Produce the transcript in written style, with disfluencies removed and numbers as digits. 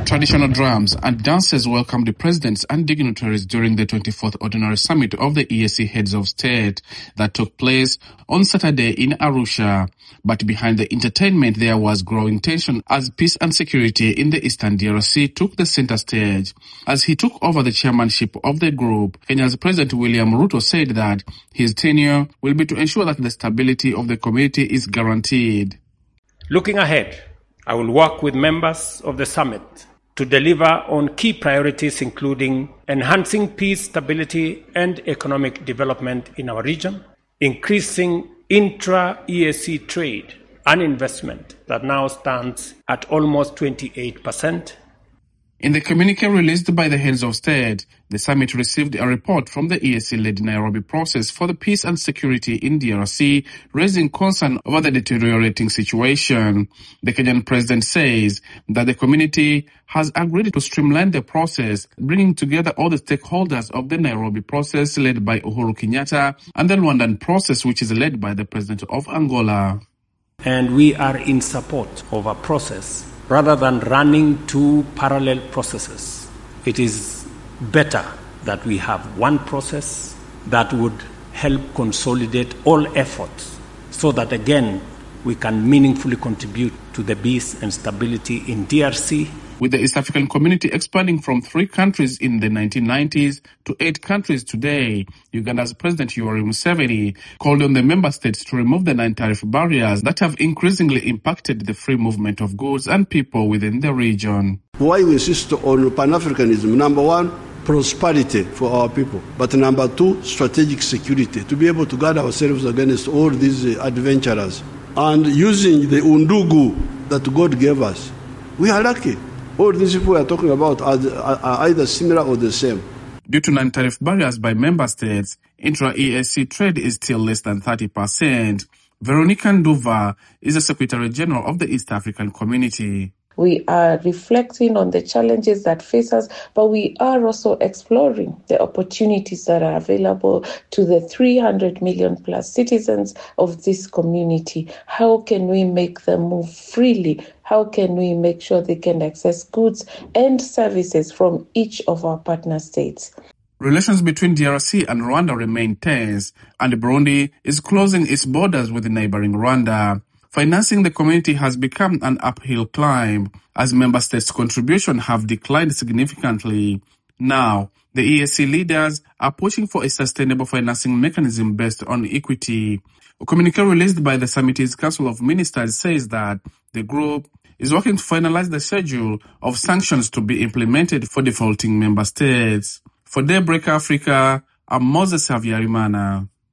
Traditional drums and dances welcomed the presidents and dignitaries during the 24th Ordinary Summit of the EAC Heads of State that took place on Saturday in Arusha. But behind the entertainment, there was growing tension as peace and security in the Eastern DRC took the center stage. As he took over the chairmanship of the group, Kenya's President William Ruto said that his tenure will be to ensure that the stability of the community is guaranteed. Looking ahead, I will work with members of the summit to deliver on key priorities, including enhancing peace, stability, and economic development in our region, increasing intra-EAC trade and investment that now stands at almost 28%. In the communique released by the heads of state, the summit received a report from the EAC-led Nairobi process for the peace and security in DRC, raising concern over the deteriorating situation. The Kenyan president says that the community has agreed to streamline the process, bringing together all the stakeholders of the Nairobi process led by Uhuru Kenyatta and the Rwandan process, which is led by the president of Angola. And we are in support of a process rather than running two parallel processes. It is better that we have one process that would help consolidate all efforts so that, again, we can meaningfully contribute to the peace and stability in DRC. With the East African community expanding from 3 countries in the 1990s to 8 countries today, Uganda's President Yoweri Museveni called on the member states to remove the 9 tariff barriers that have increasingly impacted the free movement of goods and people within the region. Why we insist on Pan-Africanism? Number 1, prosperity for our people. But number 2, strategic security, to be able to guard ourselves against all these adventurers. And using the undugu that God gave us, we are lucky. All these people we are talking about are either similar or the same. Due to non-tariff barriers by member states, intra-EAC trade is still less than 30%. Veronica Nduva is the Secretary General of the East African Community. We are reflecting on the challenges that face us, but we are also exploring the opportunities that are available to the 300 million plus citizens of this community. How can we make them move freely? How can we make sure they can access goods and services from each of our partner states? Relations between DRC and Rwanda remain tense, and Burundi is closing its borders with neighboring Rwanda. Financing the community has become an uphill climb as member states' contributions have declined significantly. Now, the EAC leaders are pushing for a sustainable financing mechanism based on equity. A communique released by the summit's Council of Ministers says that the group is working to finalize the schedule of sanctions to be implemented for defaulting member states. For Daybreak Africa, I'm Moses Havyarimana.